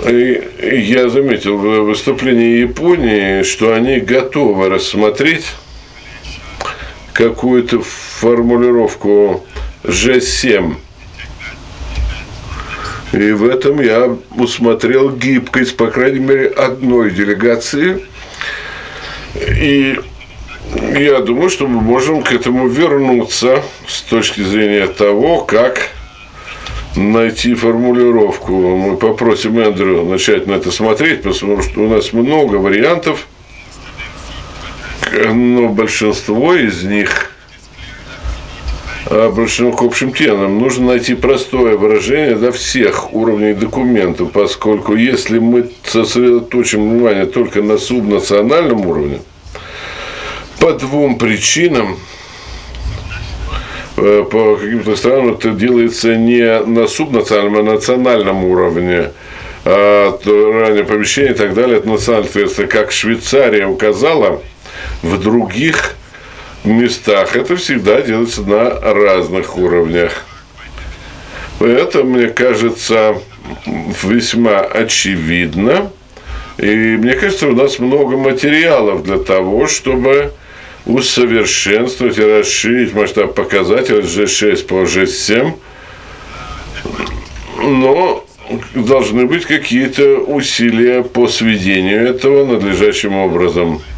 Я заметил в выступлении Японии, что они готовы рассмотреть какую-то формулировку G7. И в этом я усмотрел гибкость, по крайней мере, одной делегации. И я думаю, что мы можем к этому вернуться с точки зрения того, как найти формулировку. Мы попросим Эндрю начать на это смотреть, потому что у нас много вариантов, но большинство из них обращено к общим темам. Нужно найти простое выражение для всех уровней документов, поскольку если мы сосредоточим внимание только на субнациональном уровне, по двум причинам, по каким-то странам это делается не на субнациональном, а на национальном уровне. Ранее помещение и так далее, это национальное ответственное. Как Швейцария указала, в других местах это всегда делается на разных уровнях. Это, мне кажется, весьма очевидно. И мне кажется, у нас много материалов для того, чтобы усовершенствовать и расширить масштаб показателей G6 по G7. Но должны быть какие-то усилия по сведению этого надлежащим образом.